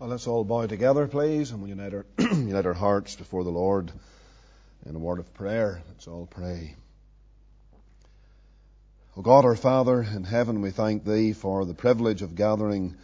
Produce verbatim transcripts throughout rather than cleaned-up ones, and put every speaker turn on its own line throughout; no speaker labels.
Well, let's all bow together, please, and we unite our, unite our hearts before the Lord in a word of prayer. Let's all pray. O God, our Father in heaven, we thank Thee for the privilege of gathering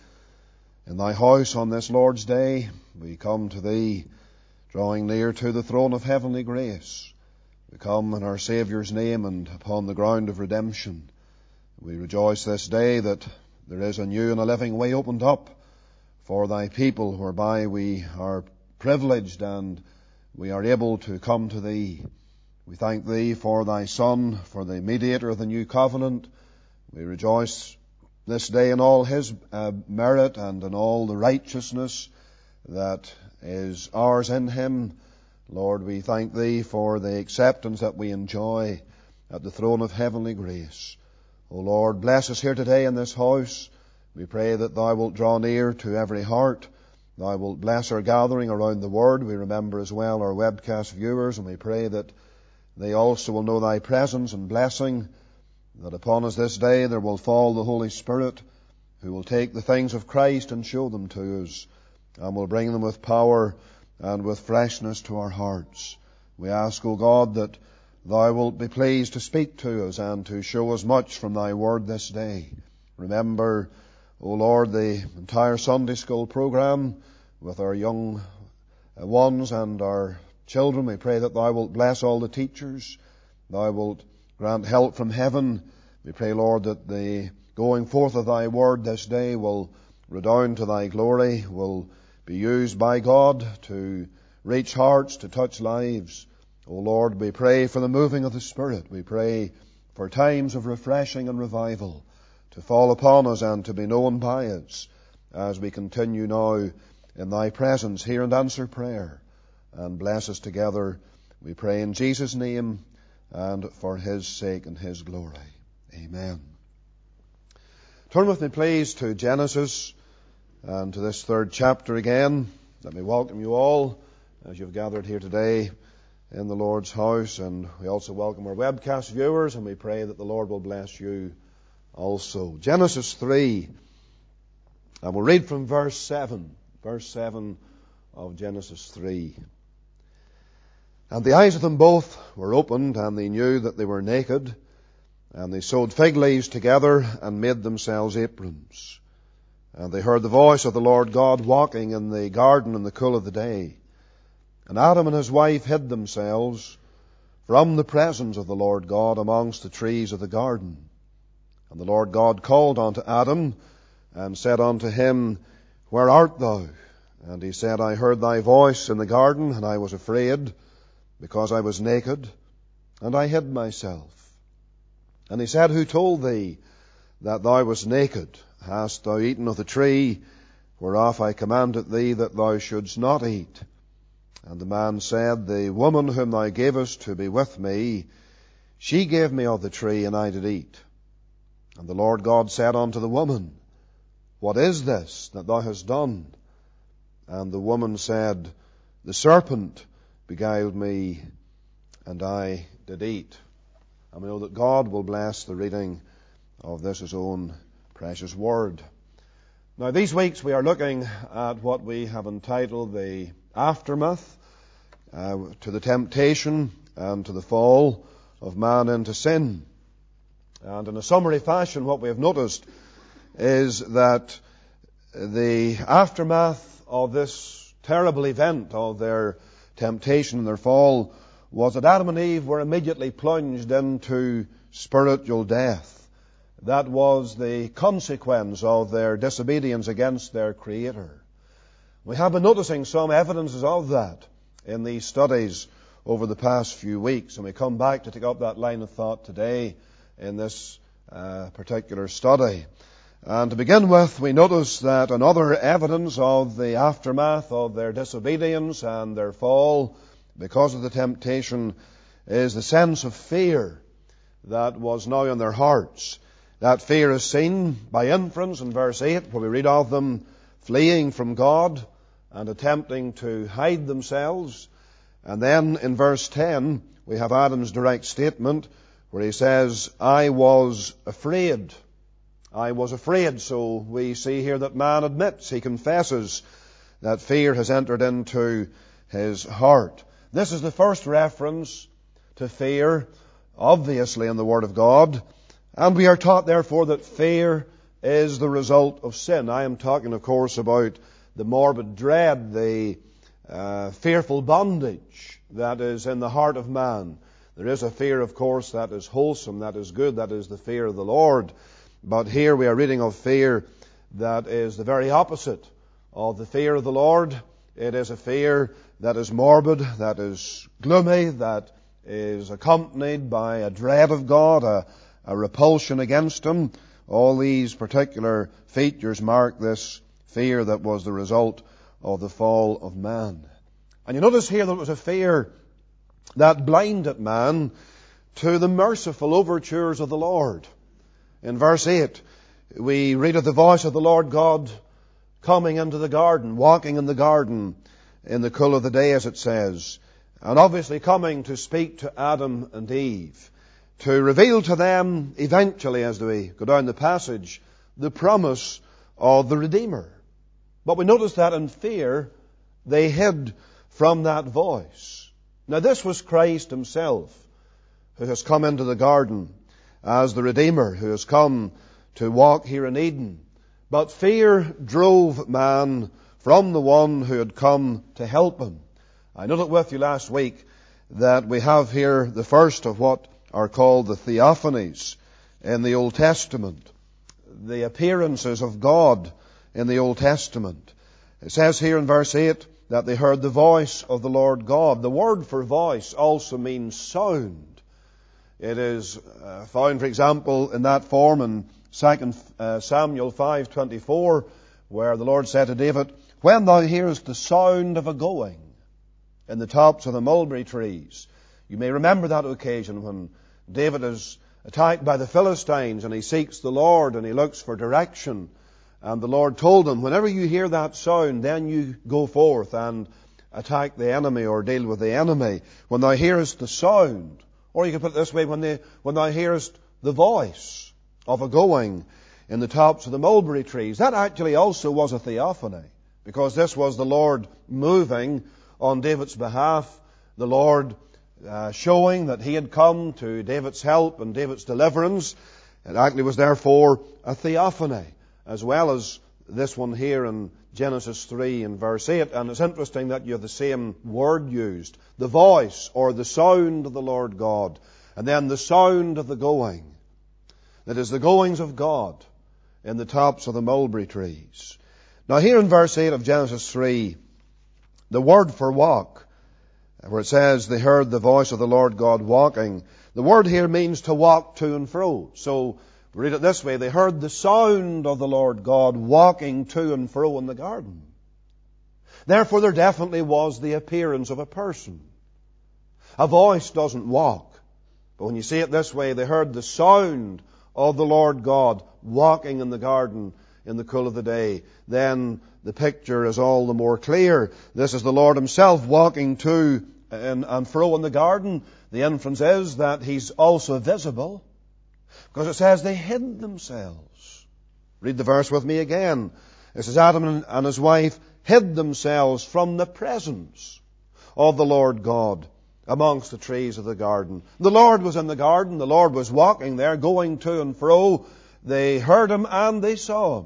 in Thy house on this Lord's Day. We come to Thee, drawing near to the throne of heavenly grace. We come in our Saviour's name and upon the ground of redemption. We rejoice this day that there is a new and a living way opened up for Thy people, whereby we are privileged and we are able to come to Thee. We thank Thee for Thy Son, for the mediator of the new covenant. We rejoice this day in all His uh, merit and in all the righteousness that is ours in Him. Lord, we thank Thee for the acceptance that we enjoy at the throne of heavenly grace. O Lord, bless us here today in this house. We pray that Thou wilt draw near to every heart. Thou wilt bless our gathering around the Word. We remember as well our webcast viewers, and we pray that they also will know Thy presence and blessing, that upon us this day there will fall the Holy Spirit, who will take the things of Christ and show them to us, and will bring them with power and with freshness to our hearts. We ask, O God, that Thou wilt be pleased to speak to us and to show us much from Thy Word this day. Remember, O Lord, the entire Sunday school program with our young ones and our children. We pray that Thou wilt bless all the teachers. Thou wilt grant help from heaven. We pray, Lord, that the going forth of Thy Word this day will redound to Thy glory, will be used by God to reach hearts, to touch lives. O Lord, we pray for the moving of the Spirit. We pray for times of refreshing and revival to fall upon us and to be known by us as we continue now in Thy presence. Hear and answer prayer and bless us together. We pray in Jesus' name and for His sake and His glory. Amen. Turn with me, please, to Genesis and to this third chapter again. Let me welcome you all as you've gathered here today in the Lord's house, and we also welcome our webcast viewers, and we pray that the Lord will bless you also. Genesis three, and we'll read from verse seven, verse seven of Genesis three. And the eyes of them both were opened, and they knew that they were naked, and they sewed fig leaves together and made themselves aprons. And they heard the voice of the Lord God walking in the garden in the cool of the day. And Adam and his wife hid themselves from the presence of the Lord God amongst the trees of the garden. And the Lord God called unto Adam and said unto him, Where art thou? And he said, I heard thy voice in the garden, and I was afraid, because I was naked, and I hid myself. And he said, Who told thee that thou wast naked? Hast thou eaten of the tree whereof I commanded thee that thou shouldst not eat? And the man said, The woman whom thou gavest to be with me, she gave me of the tree, and I did eat. And the Lord God said unto the woman, What is this that thou hast done? And the woman said, The serpent beguiled me, and I did eat. And we know that God will bless the reading of this His own precious Word. Now, these weeks we are looking at what we have entitled the aftermath uh, to the temptation and to the fall of man into sin. And in a summary fashion, what we have noticed is that the aftermath of this terrible event of their temptation and their fall was that Adam and Eve were immediately plunged into spiritual death. That was the consequence of their disobedience against their Creator. We have been noticing some evidences of that in these studies over the past few weeks, and we come back to take up that line of thought today in this uh, particular study. And to begin with, we notice that another evidence of the aftermath of their disobedience and their fall because of the temptation is the sense of fear that was now in their hearts. That fear is seen by inference in verse eight, where we read of them fleeing from God and attempting to hide themselves. And then in verse ten, we have Adam's direct statement where he says, I was afraid. I was afraid. So we see here that man admits, he confesses that fear has entered into his heart. This is the first reference to fear, obviously, in the Word of God. And we are taught, therefore, that fear is the result of sin. I am talking, of course, about the morbid dread, the uh, fearful bondage that is in the heart of man. There is a fear, of course, that is wholesome, that is good, that is the fear of the Lord. But here we are reading of fear that is the very opposite of the fear of the Lord. It is a fear that is morbid, that is gloomy, that is accompanied by a dread of God, a, a repulsion against Him. All these particular features mark this fear that was the result of the fall of man. And you notice here that it was a fear that blinded man to the merciful overtures of the Lord. In verse eight, we read of the voice of the Lord God coming into the garden, walking in the garden in the cool of the day, as it says, and obviously coming to speak to Adam and Eve, to reveal to them eventually, as we go down the passage, the promise of the Redeemer. But we notice that in fear they hid from that voice. Now this was Christ Himself, who has come into the garden as the Redeemer, who has come to walk here in Eden. But fear drove man from the one who had come to help him. I noted with you last week that we have here the first of what are called the theophanies in the Old Testament, the appearances of God in the Old Testament. It says here in verse eight that they heard the voice of the Lord God. The word for voice also means sound. It is uh, found, for example, in that form in Second Samuel five twenty-four, where the Lord said to David, "When thou hearest the sound of a going in the tops of the mulberry trees." You may remember that occasion when David is attacked by the Philistines and he seeks the Lord and he looks for direction. And the Lord told him, whenever you hear that sound, then you go forth and attack the enemy or deal with the enemy. When thou hearest the sound, or you can put it this way, when, they, when thou hearest the voice of a going in the tops of the mulberry trees. That actually also was a theophany, because this was the Lord moving on David's behalf, the Lord uh, showing that He had come to David's help and David's deliverance. It actually was therefore a theophany, as well as this one here in Genesis three and verse eight. And it's interesting that you have the same word used, the voice or the sound of the Lord God, and then the sound of the going. That is the goings of God in the tops of the mulberry trees. Now here in verse eight of Genesis three, the word for walk, where it says they heard the voice of the Lord God walking, the word here means to walk to and fro. So we read it this way, they heard the sound of the Lord God walking to and fro in the garden. Therefore there definitely was the appearance of a person. A voice doesn't walk. But when you see it this way, they heard the sound of the Lord God walking in the garden in the cool of the day, then the picture is all the more clear. This is the Lord Himself walking to and, and fro in the garden. The inference is that He's also visible, because it says they hid themselves. Read the verse with me again. It says Adam and his wife hid themselves from the presence of the Lord God amongst the trees of the garden. The Lord was in the garden. The Lord was walking there, going to and fro. They heard Him and they saw Him.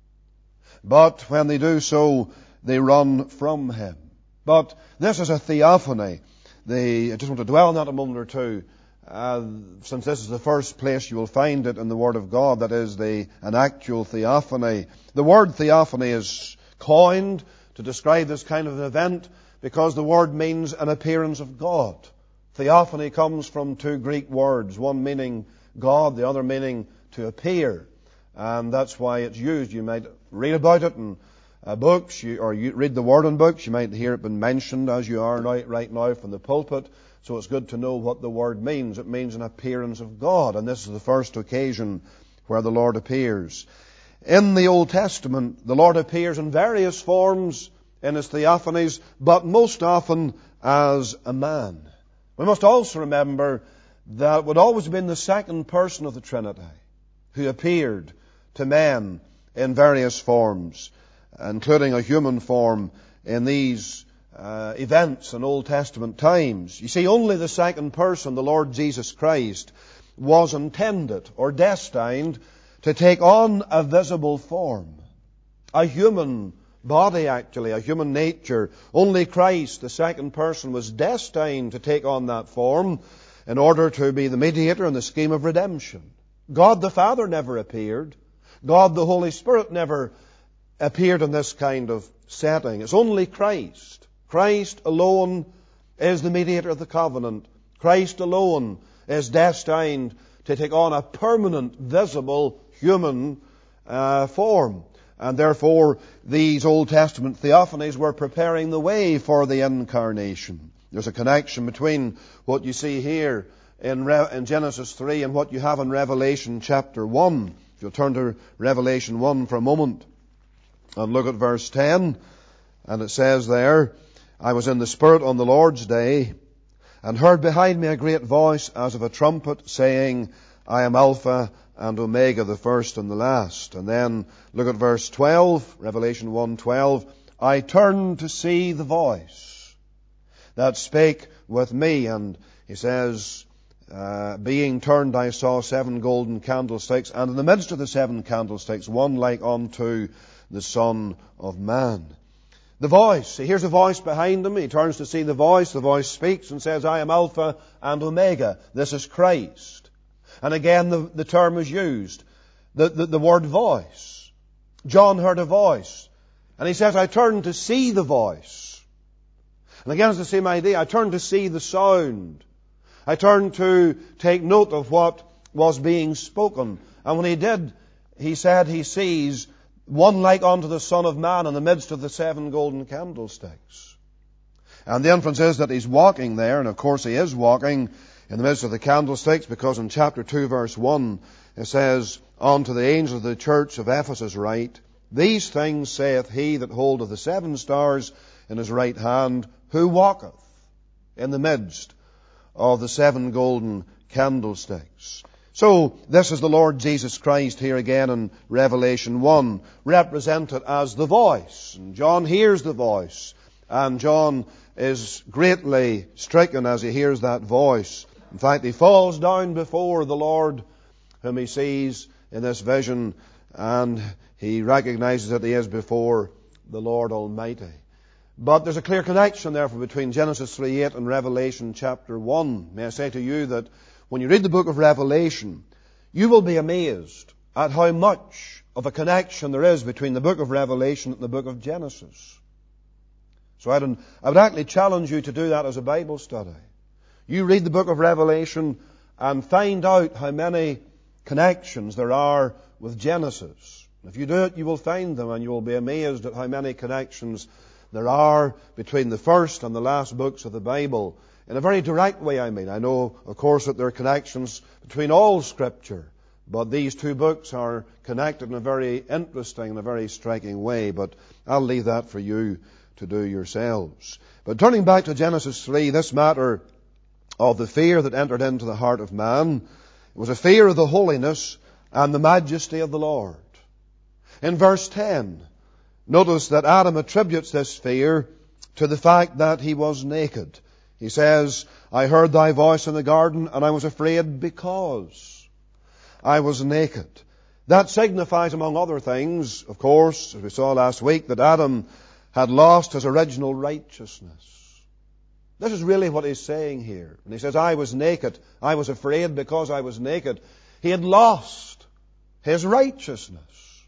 But when they do so, they run from Him. But this is a theophany. They, I just want to dwell on that a moment or two, uh, since this is the first place you will find it in the Word of God, that is the, an actual theophany. The word theophany is coined to describe this kind of an event because the word means an appearance of God. Theophany comes from two Greek words, one meaning God, the other meaning to appear. And that's why it's used. You might read about it in uh, books, you, or you read the word in books. You might hear it been mentioned as you are now, right now from the pulpit. So it's good to know what the word means. It means an appearance of God. And this is the first occasion where the Lord appears. In the Old Testament, the Lord appears in various forms in His theophanies, but most often as a man. We must also remember that it would always have been the second person of the Trinity who appeared to men in various forms. including a human form in these uh, events in Old Testament times. You see, only the second person, the Lord Jesus Christ, was intended or destined to take on a visible form, a human body actually, a human nature. Only Christ, the second person, was destined to take on that form in order to be the mediator in the scheme of redemption. God the Father never appeared. God the Holy Spirit never appeared in this kind of setting. It's only Christ. Christ alone is the mediator of the covenant. Christ alone is destined to take on a permanent, visible, human uh, form. And therefore, these Old Testament theophanies were preparing the way for the incarnation. There's a connection between what you see here in, Re- in Genesis three and what you have in Revelation chapter one. If you'll turn to Revelation one for a moment and look at verse ten. And it says there, I was in the Spirit on the Lord's day, and heard behind me a great voice as of a trumpet, saying, I am Alpha and Omega, the first and the last. And then look at verse twelve, Revelation one twelve. I turned to see the voice that spake with me. And he says, uh, being turned, I saw seven golden candlesticks, and in the midst of the seven candlesticks, one like unto the Son of Man. The voice. He hears a voice behind him. He turns to see the voice. The voice speaks and says, I am Alpha and Omega. This is Christ. And again, the, the term is used. The, the, the word voice. John heard a voice. And he says, I turned to see the voice. And again, it's the same idea. I turned to see the sound. I turned to take note of what was being spoken. And when he did, he said he sees one like unto the Son of Man in the midst of the seven golden candlesticks. And the inference is that he's walking there, and of course he is walking in the midst of the candlesticks, because in chapter two verse one it says, unto the angel of the church of Ephesus write, these things saith he that holdeth the seven stars in his right hand, who walketh in the midst of the seven golden candlesticks. So, this is the Lord Jesus Christ here again in Revelation one, represented as the voice. And John hears the voice, and John is greatly stricken as he hears that voice. In fact, he falls down before the Lord whom he sees in this vision, and he recognizes that he is before the Lord Almighty. But there's a clear connection, therefore, between Genesis three eight and Revelation chapter one. May I say to you that when you read the book of Revelation, you will be amazed at how much of a connection there is between the book of Revelation and the book of Genesis. So I'd, I would actually challenge you to do that as a Bible study. You read the book of Revelation and find out how many connections there are with Genesis. If you do it, you will find them, and you will be amazed at how many connections there are between the first and the last books of the Bible. In a very direct way, I mean. I know, of course, that there are connections between all Scripture, but these two books are connected in a very interesting and a very striking way. But I'll leave that for you to do yourselves. But turning back to Genesis three, this matter of the fear that entered into the heart of man, it was a fear of the holiness and the majesty of the Lord. In verse ten, notice that Adam attributes this fear to the fact that he was naked. He says, I heard thy voice in the garden, and I was afraid because I was naked. That signifies, among other things, of course, as we saw last week, that Adam had lost his original righteousness. This is really what he's saying here. And he says, I was naked, I was afraid because I was naked. He had lost his righteousness.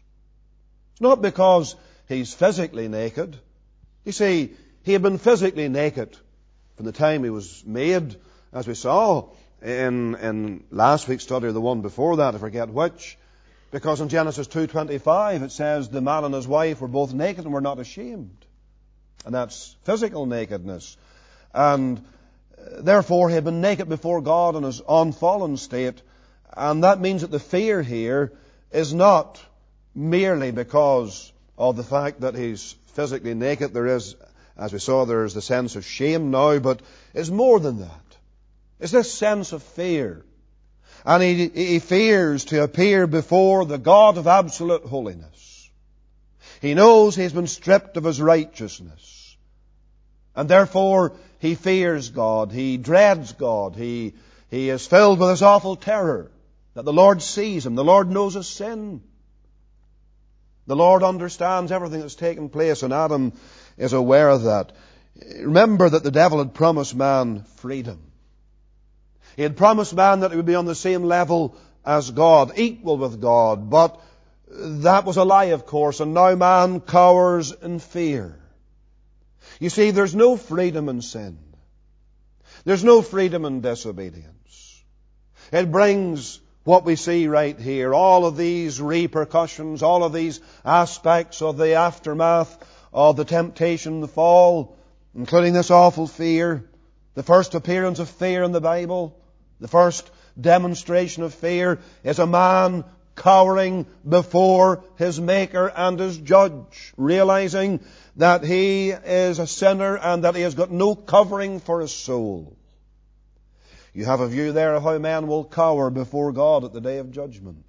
It's not because he's physically naked. You see, he had been physically naked from the time he was made, as we saw in, in last week's study, or the one before that, I forget which, because in Genesis two twenty-five it says the man and his wife were both naked and were not ashamed. And that's physical nakedness. And therefore he had been naked before God in his unfallen state, and that means that the fear here is not merely because of the fact that he's physically naked. There is, as we saw, there is the sense of shame now, but it's more than that. It's this sense of fear. And he, he fears to appear before the God of absolute holiness. He knows he's been stripped of his righteousness. And therefore, he fears God. He dreads God. He, he is filled with this awful terror that the Lord sees him. The Lord knows his sin. The Lord understands everything that's taken place, and Adam is aware of that. Remember that the devil had promised man freedom. He had promised man that he would be on the same level as God, equal with God. But that was a lie, of course, and now man cowers in fear. You see, there's no freedom in sin. There's no freedom in disobedience. It brings what we see right here, all of these repercussions, all of these aspects of the aftermath of the temptation, the fall, including this awful fear, the first appearance of fear in the Bible, the first demonstration of fear is a man cowering before his Maker and his Judge, realizing that he is a sinner and that he has got no covering for his soul. You have a view there of how man will cower before God at the day of judgment.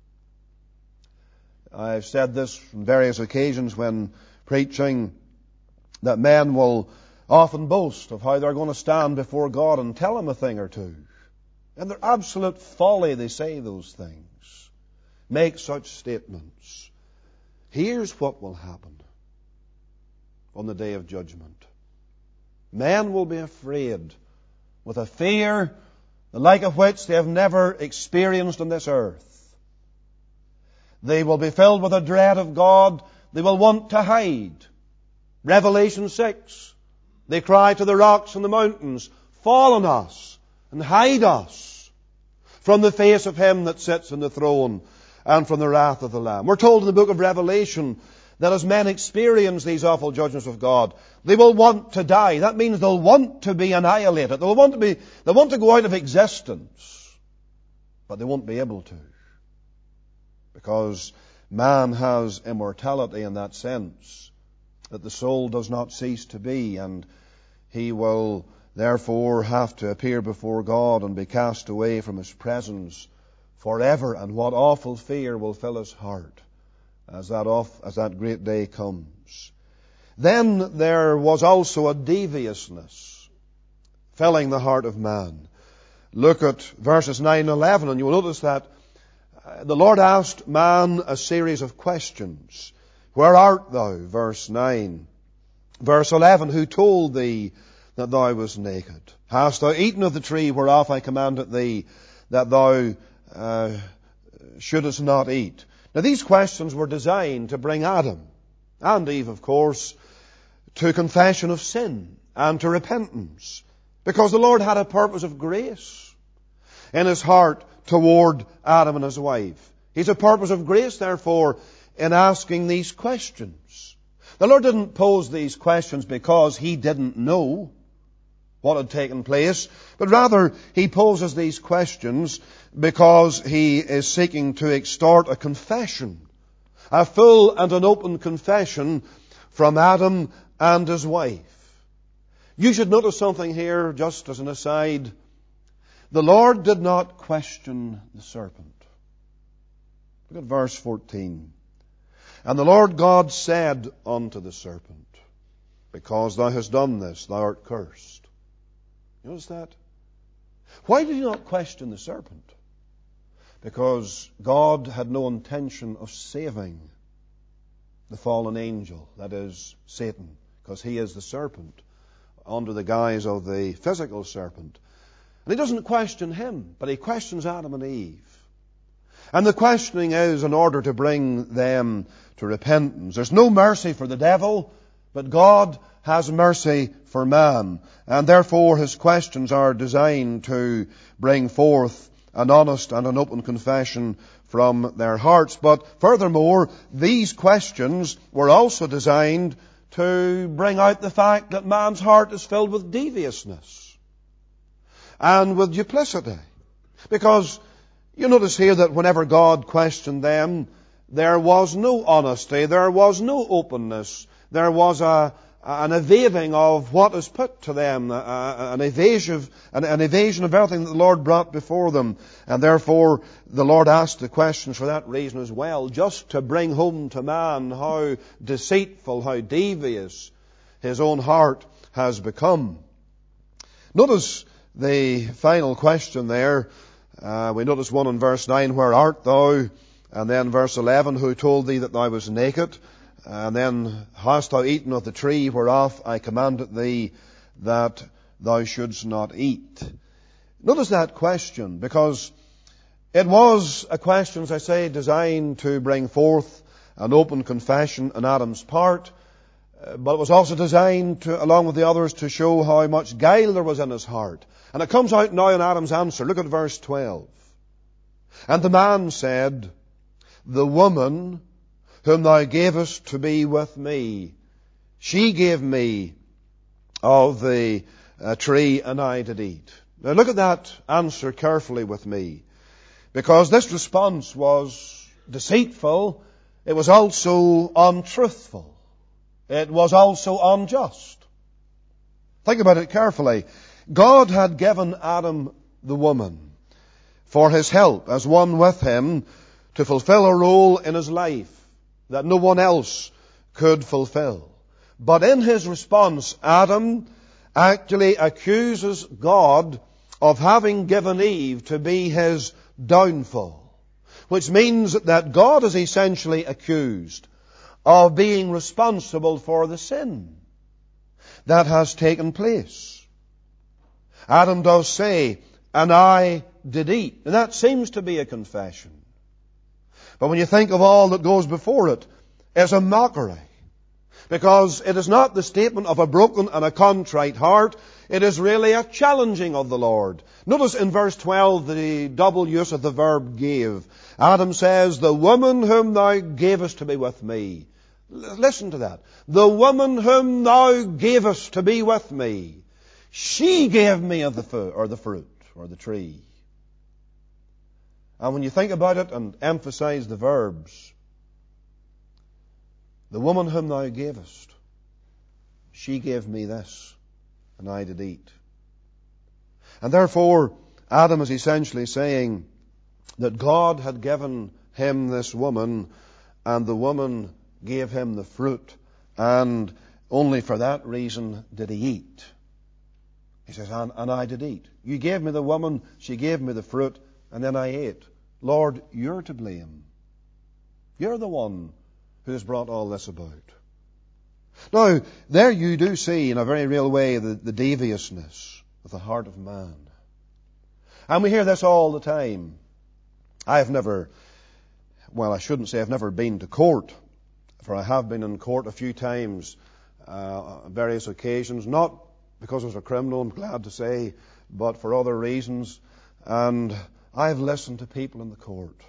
I've said this on various occasions when preaching, that men will often boast of how they're going to stand before God and tell him a thing or two. And they're absolute folly, they say those things. Make such statements. Here's what will happen on the day of judgment. Men will be afraid with a fear the like of which they have never experienced on this earth. They will be filled with a dread of God. They will want to hide. Revelation six. They cry to the rocks and the mountains, fall on us and hide us from the face of him that sits on the throne and from the wrath of the Lamb. We're told in the book of Revelation that as men experience these awful judgments of God, they will want to die. That means they'll want to be annihilated. They'll want to be, they'll want to go out of existence. But they won't be able to. Because man has immortality in that sense, that the soul does not cease to be, and he will therefore have to appear before God and be cast away from his presence forever. And what awful fear will fill his heart as that off, as that great day comes. Then there was also a deviousness filling the heart of man. Look at verses nine and eleven, and you will notice that the Lord asked man a series of questions. Where art thou? Verse nine. Verse eleven, who told thee that thou wast naked? Hast thou eaten of the tree whereof I commanded thee that thou uh, shouldest not eat? Now these questions were designed to bring Adam and Eve, of course, to confession of sin and to repentance. Because the Lord had a purpose of grace in his heart toward Adam and his wife. He's a purpose of grace, therefore, in asking these questions. The Lord didn't pose these questions because he didn't know what had taken place, but rather he poses these questions because he is seeking to extort a confession, a full and an open confession from Adam and his wife. You should notice something here, just as an aside. The Lord did not question the serpent. Look at verse fourteen. And the Lord God said unto the serpent, because thou hast done this, thou art cursed. You notice that? Why did he not question the serpent? Because God had no intention of saving the fallen angel, that is, Satan, because he is the serpent, under the guise of the physical serpent. And he doesn't question him, but he questions Adam and Eve. And the questioning is in order to bring them to repentance. There's no mercy for the devil, but God has mercy for man. And therefore his questions are designed to bring forth an honest and an open confession from their hearts. But furthermore, these questions were also designed to bring out the fact that man's heart is filled with deviousness and with duplicity. Because you notice here that whenever God questioned them, there was no honesty, there was no openness, there was a, an evading of what is put to them, an evasive, an, an evasion of everything that the Lord brought before them. And therefore, the Lord asked the questions for that reason as well, just to bring home to man how deceitful, how devious his own heart has become. Notice the final question there. Uh, we notice one in verse nine, where art thou? And then verse eleven, who told thee that thou was naked? And then, hast thou eaten of the tree whereof I commanded thee that thou shouldst not eat? Notice that question, because it was a question, as I say, designed to bring forth an open confession on Adam's part, but it was also designed to, along with the others, to show how much guile there was in his heart. And it comes out now in Adam's answer. Look at verse twelve. And the man said, the woman whom thou gavest to be with me, she gave me of the uh, tree, and I did eat. Now look at that answer carefully with me, because this response was deceitful. It was also untruthful. It was also unjust. Think about it carefully. God had given Adam the woman for his help as one with him to fulfill a role in his life that no one else could fulfill. But in his response, Adam actually accuses God of having given Eve to be his downfall, which means that God is essentially accused of being responsible for the sin that has taken place. Adam does say, and I did eat. And that seems to be a confession. But when you think of all that goes before it, it's a mockery. Because it is not the statement of a broken and a contrite heart. It is really a challenging of the Lord. Notice in verse twelve the double use of the verb gave. Adam says, the woman whom thou gavest to be with me. L- listen to that. The woman whom thou gavest to be with me, she gave me of the food, or the fruit, or the tree. And when you think about it and emphasize the verbs, the woman whom thou gavest, she gave me this, and I did eat. And therefore, Adam is essentially saying that God had given him this woman, and the woman gave him the fruit, and only for that reason did he eat. He says, and, and I did eat. You gave me the woman, she gave me the fruit, and then I ate. Lord, you're to blame. You're the one who has brought all this about. Now, there you do see in a very real way the, the deviousness of the heart of man. And we hear this all the time. I have never, well, I shouldn't say I've never been to court, for I have been in court a few times, uh, on various occasions, not because I was a criminal, I'm glad to say, but for other reasons. And I've listened to people in the court.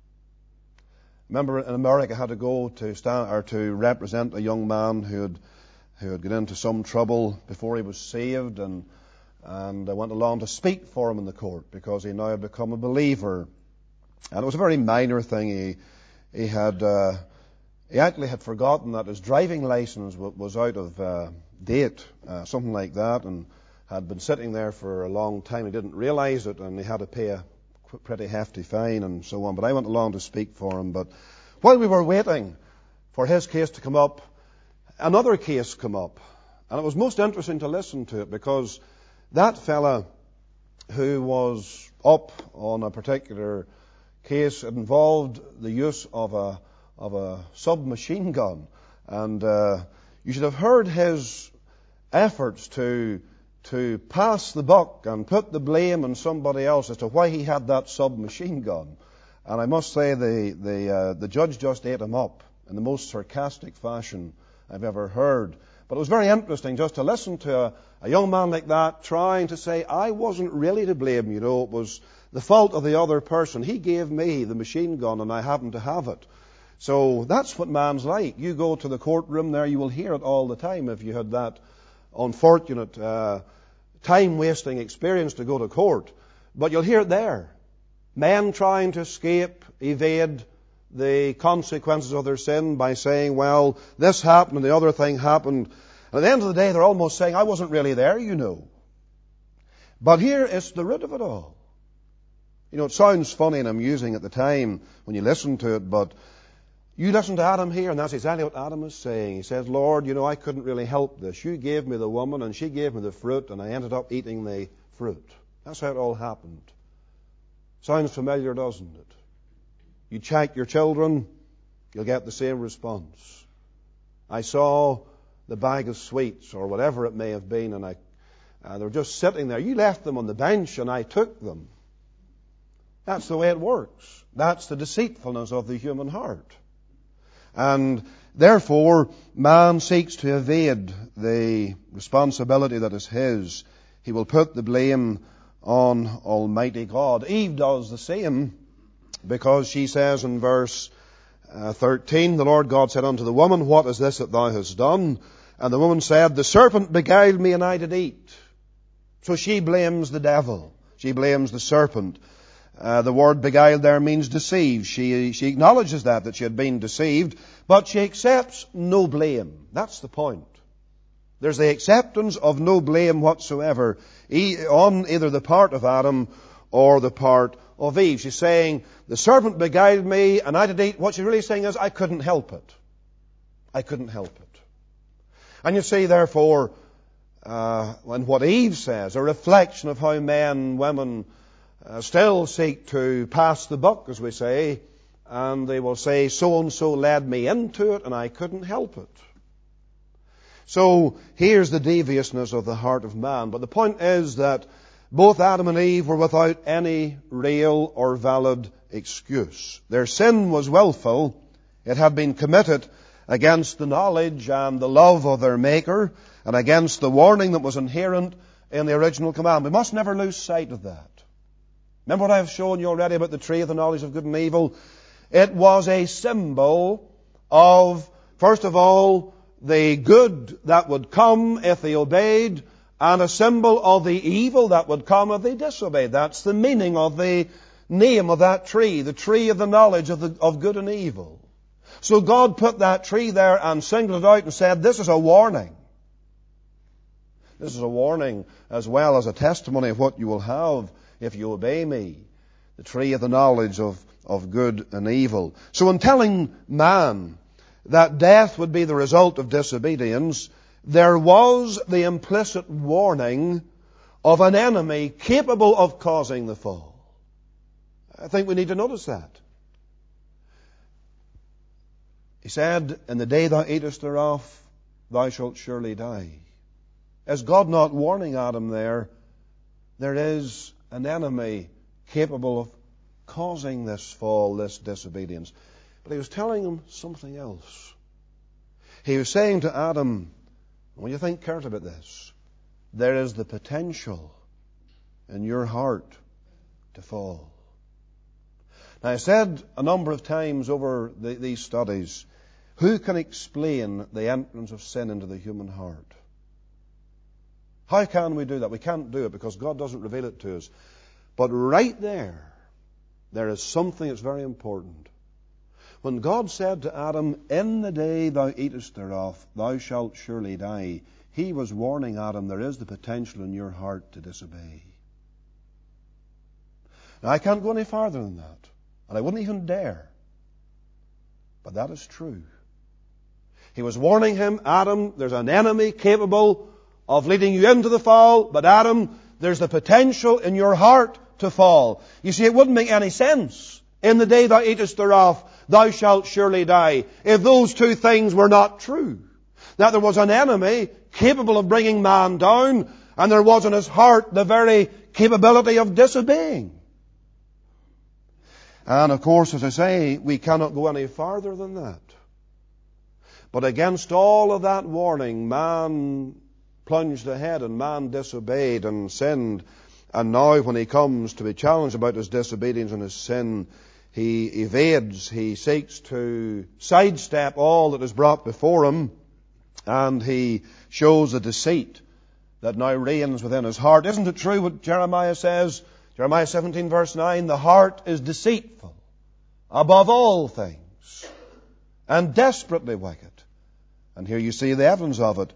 Remember, in America, I had to go to stand or to represent a young man who had who had got into some trouble before he was saved, and and I went along to speak for him in the court because he now had become a believer. And it was a very minor thing. He he had uh, he actually had forgotten that his driving license was out of uh, date, uh, something like that, and had been sitting there for a long time. He didn't realize it, and he had to pay a pretty hefty fine and so on. But I went along to speak for him. But while we were waiting for his case to come up, another case came up. And it was most interesting to listen to it, because that fella who was up on a particular case, it involved the use of a of a submachine gun. And uh, you should have heard his efforts to to pass the buck and put the blame on somebody else as to why he had that submachine gun. And I must say the the uh, the judge just ate him up in the most sarcastic fashion I've ever heard. But it was very interesting just to listen to a, a young man like that trying to say, I wasn't really to blame, you know, it was the fault of the other person. He gave me the machine gun and I happened to have it. So that's what man's like. You go to the courtroom there, you will hear it all the time if you had that unfortunate uh, time-wasting experience to go to court. But you'll hear it there. Men trying to escape, evade the consequences of their sin by saying, well, this happened and the other thing happened. And at the end of the day, they're almost saying, I wasn't really there, you know. But here is the root of it all. You know, it sounds funny and amusing at the time when you listen to it, but you listen to Adam here, and that's exactly what Adam is saying. He says, Lord, you know, I couldn't really help this. You gave me the woman, and she gave me the fruit, and I ended up eating the fruit. That's how it all happened. Sounds familiar, doesn't it? You check your children, you'll get the same response. I saw the bag of sweets, or whatever it may have been, and I, uh, they were just sitting there. You left them on the bench, and I took them. That's the way it works. That's the deceitfulness of the human heart. And therefore, man seeks to evade the responsibility that is his. He will put the blame on Almighty God. Eve does the same, because she says in verse uh, thirteen, the Lord God said unto the woman, what is this that thou hast done? And the woman said, the serpent beguiled me, and I did eat. So she blames the devil. She blames the serpent. Uh, the word beguiled there means deceive. She, she acknowledges that, that she had been deceived, but she accepts no blame. That's the point. There's the acceptance of no blame whatsoever on either the part of Adam or the part of Eve. She's saying, the serpent beguiled me, and I did eat. What she's really saying is, I couldn't help it. I couldn't help it. And you see, therefore, uh, when what Eve says, a reflection of how men and women Uh, still seek to pass the buck, as we say, and they will say, so-and-so led me into it, and I couldn't help it. So here's the deviousness of the heart of man. But the point is that both Adam and Eve were without any real or valid excuse. Their sin was willful. It had been committed against the knowledge and the love of their Maker, and against the warning that was inherent in the original command. We must never lose sight of that. Remember what I've shown you already about the tree of the knowledge of good and evil? It was a symbol of, first of all, the good that would come if they obeyed, and a symbol of the evil that would come if they disobeyed. That's the meaning of the name of that tree, the tree of the knowledge of, the, of good and evil. So God put that tree there and singled it out and said, this is a warning. This is a warning as well as a testimony of what you will have if you obey me, the tree of the knowledge of, of good and evil. So in telling man that death would be the result of disobedience, there was the implicit warning of an enemy capable of causing the fall. I think we need to notice that. He said, in the day thou eatest thereof, thou shalt surely die. Is God not warning Adam there? There is an enemy capable of causing this fall, this disobedience. But he was telling him something else. He was saying to Adam, when you think carefully about this, there is the potential in your heart to fall. Now, I said a number of times over the, these studies, who can explain the entrance of sin into the human heart? How can we do that? We can't do it because God doesn't reveal it to us. But right there, there is something that's very important. When God said to Adam, in the day thou eatest thereof, thou shalt surely die, he was warning Adam, there is the potential in your heart to disobey. Now, I can't go any farther than that, and I wouldn't even dare. But that is true. He was warning him, Adam, there's an enemy capable of leading you into the fall, but Adam, there's the potential in your heart to fall. You see, it wouldn't make any sense. In the day thou eatest thereof, thou shalt surely die, if those two things were not true. That there was an enemy capable of bringing man down, and there was in his heart the very capability of disobeying. And of course, as I say, we cannot go any farther than that. But against all of that warning, man plunged ahead and man disobeyed and sinned. And now when he comes to be challenged about his disobedience and his sin, he evades, he seeks to sidestep all that is brought before him, and he shows a deceit that now reigns within his heart. Isn't it true what Jeremiah says? Jeremiah seventeen verse nine, the heart is deceitful above all things and desperately wicked. And here you see the evidence of it.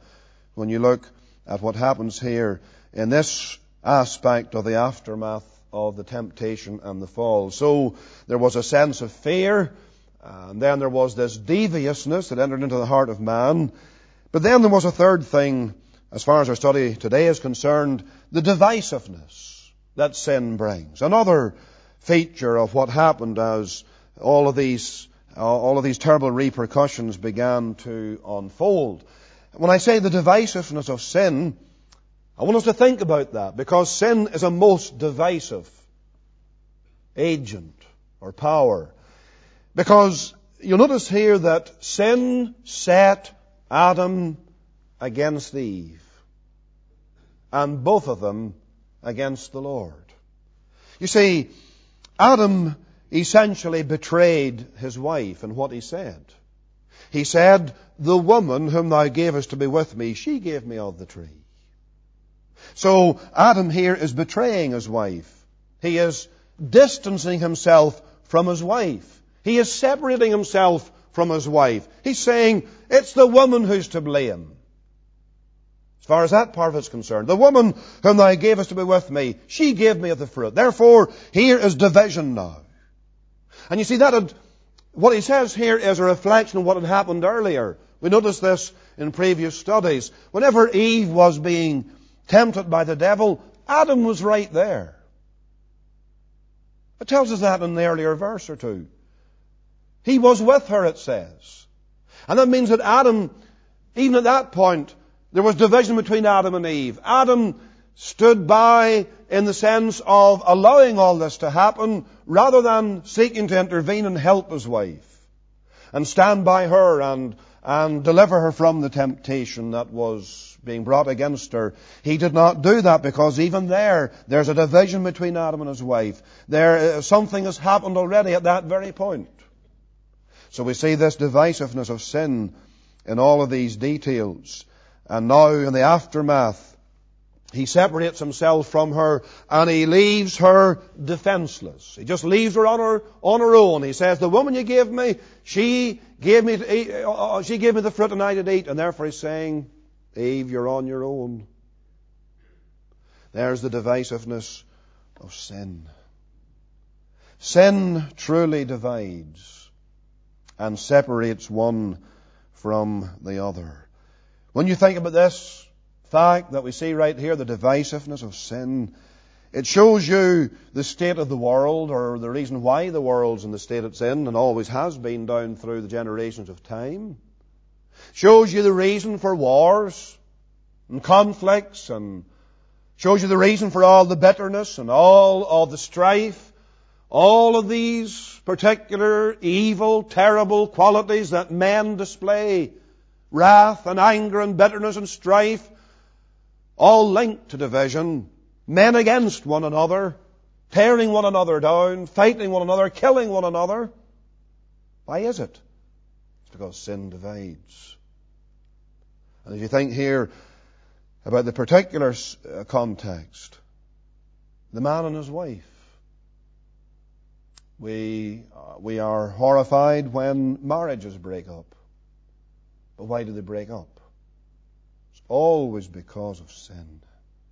when you look at what happens here in this aspect of the aftermath of the temptation and the fall. So there was a sense of fear, and then there was this deviousness that entered into the heart of man. But then there was a third thing, as far as our study today is concerned, the divisiveness that sin brings. Another feature of what happened as all of these all of these terrible repercussions began to unfold. When I say the divisiveness of sin, I want us to think about that, because sin is a most divisive agent or power. Because you'll notice here that sin set Adam against Eve, and both of them against the Lord. You see, Adam essentially betrayed his wife in what he said. He said, "The woman whom thou gavest to be with me, she gave me of the tree." So Adam here is betraying his wife. He is distancing himself from his wife. He is separating himself from his wife. He's saying, it's the woman who's to blame. As far as that part of it's concerned, the woman whom thou gavest to be with me, she gave me of the fruit. Therefore, here is division now. And you see, that had, what he says here is a reflection of what had happened earlier. We noticed this in previous studies. Whenever Eve was being tempted by the devil, Adam was right there. It tells us that in the earlier verse or two. He was with her, it says. And that means that Adam, even at that point, there was division between Adam and Eve. Adam stood by in the sense of allowing all this to happen rather than seeking to intervene and help his wife and stand by her and, and deliver her from the temptation that was being brought against her. He did not do that, because even there, there's a division between Adam and his wife. There, something has happened already at that very point. So we see this divisiveness of sin in all of these details. And now in the aftermath, he separates himself from her and he leaves her defenseless. He just leaves her on her, on her own. He says, the woman you gave me, she gave me, to eat, uh, she gave me the fruit and I did eat. And therefore he's saying, Eve, you're on your own. There's the divisiveness of sin. Sin truly divides and separates one from the other. When you think about this fact that we see right here, the divisiveness of sin, it shows you the state of the world, or the reason why the world's in the state it's in and always has been down through the generations of time. Shows you the reason for wars and conflicts, and shows you the reason for all the bitterness and all of the strife, all of these particular evil, terrible qualities that men display. Wrath and anger and bitterness and strife, all linked to division. Men against one another, tearing one another down, fighting one another, killing one another. Why is it? It's because sin divides. And if you think here about the particular context, the man and his wife, we, uh, we are horrified when marriages break up. But why do they break up? It's always because of sin.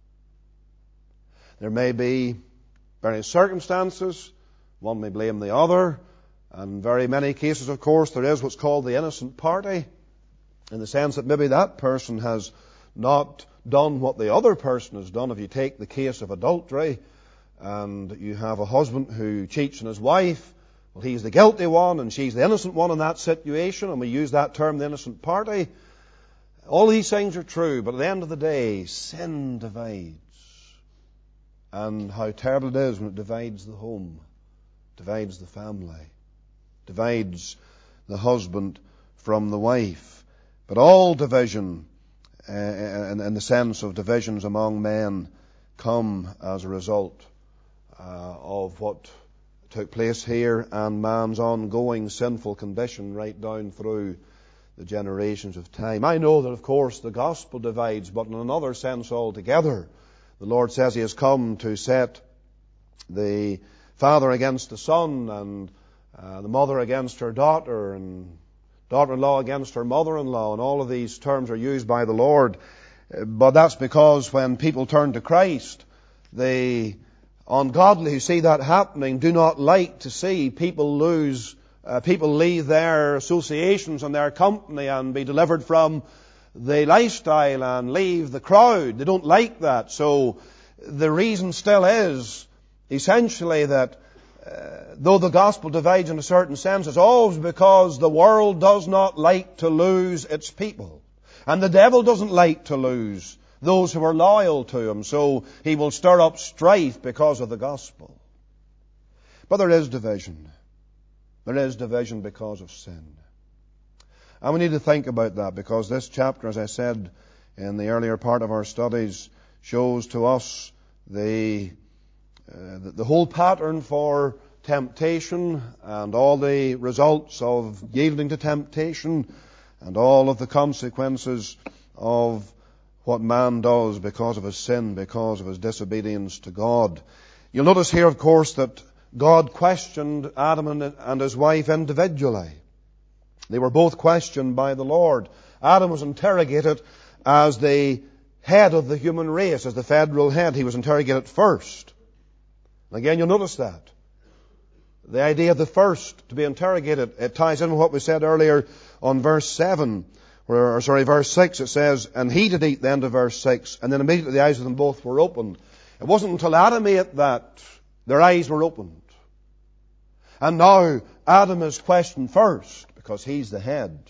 There may be various circumstances. One may blame the other. And in very many cases, of course, there is what's called the innocent party, in the sense that maybe that person has not done what the other person has done. If you take the case of adultery, and you have a husband who cheats on his wife, well, he's the guilty one and she's the innocent one in that situation, and we use that term, the innocent party. All these things are true, but at the end of the day, sin divides. And how terrible it is when it divides the home, divides the family, divides the husband from the wife. But all division, uh, in, in the sense of divisions among men, come as a result uh, of what took place here and man's ongoing sinful condition right down through the generations of time. I know that, of course, the gospel divides, but in another sense altogether. The Lord says He has come to set the father against the son, and uh, the mother against her daughter, and daughter-in-law against her mother-in-law, and all of these terms are used by the Lord But that's because when people turn to Christ, the ungodly who see that happening do not like to see people lose, uh, people leave their associations and their company and be delivered from the lifestyle and leave the crowd. They don't like that. So the reason still is essentially that uh, though the gospel divides in a certain sense, it's always because the world does not like to lose its people. And the devil doesn't like to lose those who are loyal to him. So he will stir up strife because of the gospel. But there is division. There is division because of sin. And we need to think about that, because this chapter, as I said in the earlier part of our studies, shows to us the, uh, the, the whole pattern for temptation and all the results of yielding to temptation and all of the consequences of what man does because of his sin, because of his disobedience to God. You'll notice here, of course, that God questioned Adam and his wife individually. They were both questioned by the Lord. Adam was interrogated as the head of the human race, as the federal head. He was interrogated first. Again, you'll notice that. The idea of the first to be interrogated, it ties in with what we said earlier on verse seven, where, or sorry, verse six. It says, and he did eat, the end of verse six, and then immediately the eyes of them both were opened. It wasn't until Adam ate that their eyes were opened. And now Adam is questioned first, because he's the head.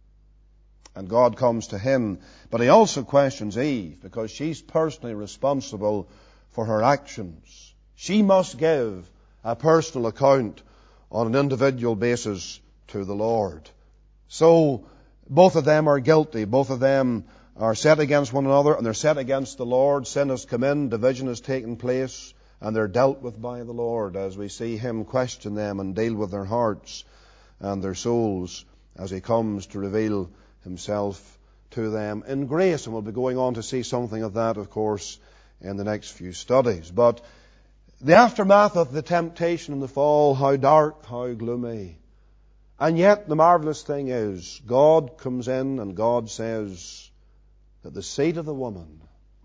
And God comes to him. But he also questions Eve, because she's personally responsible for her actions. She must give a personal account on an individual basis to the Lord. So both of them are guilty. Both of them are set against one another, and they're set against the Lord. Sin has come in, division has taken place, and they're dealt with by the Lord as we see him question them and deal with their hearts and their souls as he comes to reveal himself to them in grace. And we'll be going on to see something of that, of course, in the next few studies. But the aftermath of the temptation and the fall, how dark, how gloomy. And yet the marvelous thing is, God comes in and God says that the seed of the woman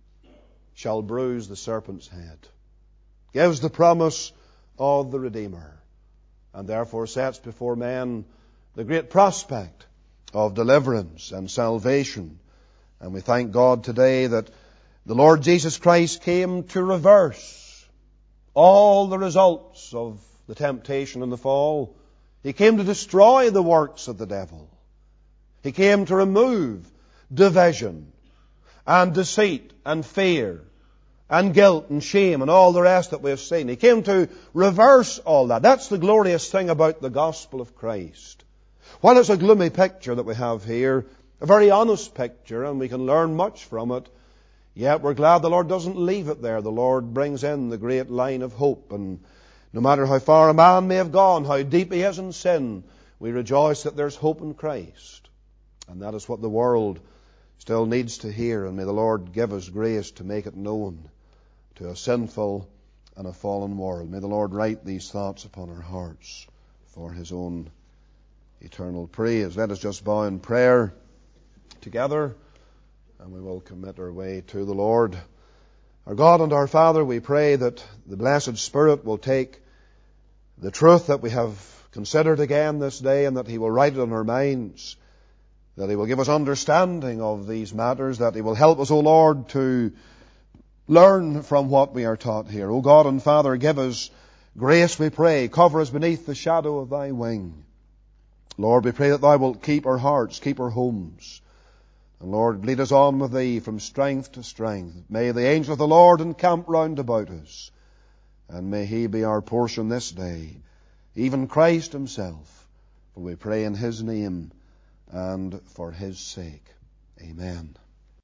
shall bruise the serpent's head. Gives the promise of the Redeemer, and therefore sets before men the great prospect of deliverance and salvation. And we thank God today that the Lord Jesus Christ came to reverse all the results of the temptation and the fall. He came to destroy the works of the devil. He came to remove division and deceit and fear and guilt and shame and all the rest that we have seen. He came to reverse all that. That's the glorious thing about the gospel of Christ. While it's a gloomy picture that we have here, a very honest picture, and we can learn much from it, yet we're glad the Lord doesn't leave it there. The Lord brings in the great line of hope, and no matter how far a man may have gone, how deep he is in sin, we rejoice that there's hope in Christ. And that is what the world still needs to hear, and may the Lord give us grace to make it known to a sinful and a fallen world. May the Lord write these thoughts upon our hearts for his own eternal praise. Let us just bow in prayer together, and we will commit our way to the Lord. Our God and our Father, we pray that the blessed Spirit will take the truth that we have considered again this day, and that he will write it on our minds, that he will give us understanding of these matters, that he will help us, O Lord, to learn from what we are taught here. O God and Father, give us grace, we pray. Cover us beneath the shadow of thy wing. Lord, we pray that thou wilt keep our hearts, keep our homes. And Lord, lead us on with thee from strength to strength. May the angel of the Lord encamp round about us, and may he be our portion this day, even Christ himself. For we pray in his name and for his sake. Amen.